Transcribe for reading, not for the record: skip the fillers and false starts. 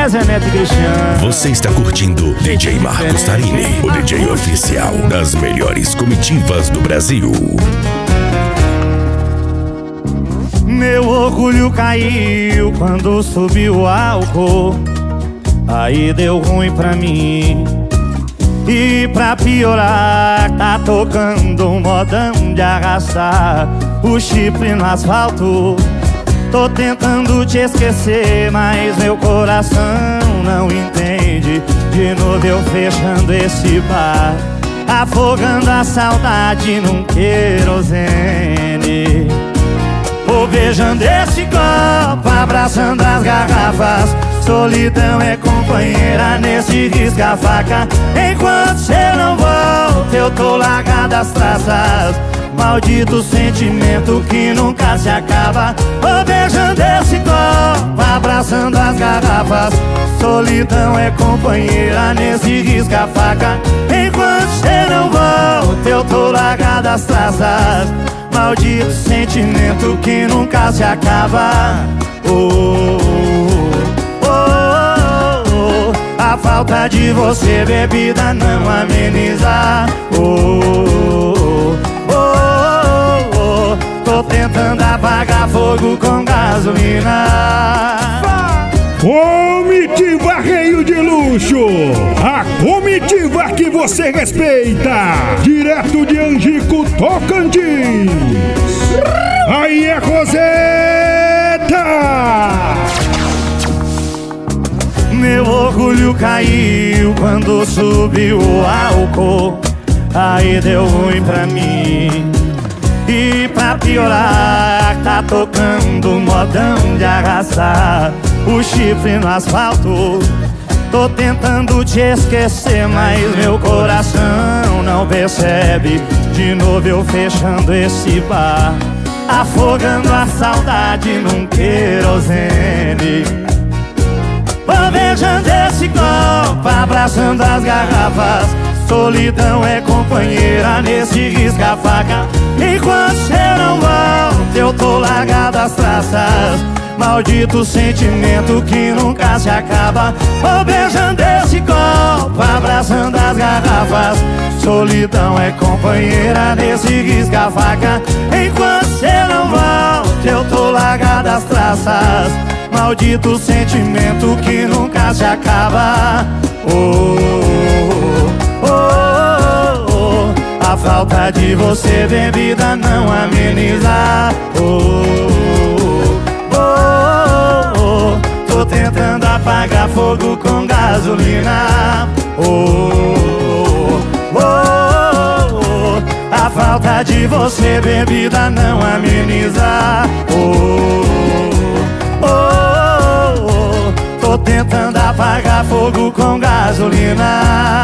Zé Neto e Cristiano. Você está curtindo DJ Marcos Tarini, o DJ oficial das melhores comitivas do Brasil. Meu orgulho caiu quando subiu o álcool, aí deu ruim pra mim. E pra piorar, tá tocando um modão de arrastar o chifre no asfalto. Tô tentando te esquecer, mas meu coração não entende. De novo eu fechando esse bar, afogando a saudade num querosene. Vou beijando esse copo, abraçando as garrafas. Solidão é companheira nesse risca-faca. Enquanto cê não volta, eu tô largado as traças. Maldito sentimento que nunca se acaba. Vou beijando esse copo, abraçando as garrafas. Solidão é companheira nesse risca-faca. Enquanto cê não volta, eu tô largado as traças. Maldito sentimento que nunca se acaba. A falta de você, bebida, não ameniza. Tô tentando apagar fogo com gasolina. Comitiva Reio de Luxo, a comitiva que você respeita, direto de Angico, Tocantins. Aí é Roseta. Meu orgulho caiu quando subiu o álcool, aí deu ruim pra mim. E pra piorar, tá tocando um modão de arrastar o chifre no asfalto. Tô tentando te esquecer, mas meu coração não percebe. De novo eu fechando esse bar, afogando a saudade num querosene. Vou beijando esse copo, abraçando as garrafas. Solidão é companheira nesse risca-faca. Enquanto cê não volta, eu tô largado as traças. Maldito sentimento que nunca se acaba. Vou beijando esse copo, abraçando as garrafas. Solidão é companheira nesse risca-faca. Enquanto cê não volta, eu tô largado as traças. Maldito sentimento que nunca se acaba. A falta de você, bebida, não ameniza. Tô tentando apagar fogo com gasolina. A falta de você, bebida, não ameniza. Tô tentando apagar fogo com gasolina.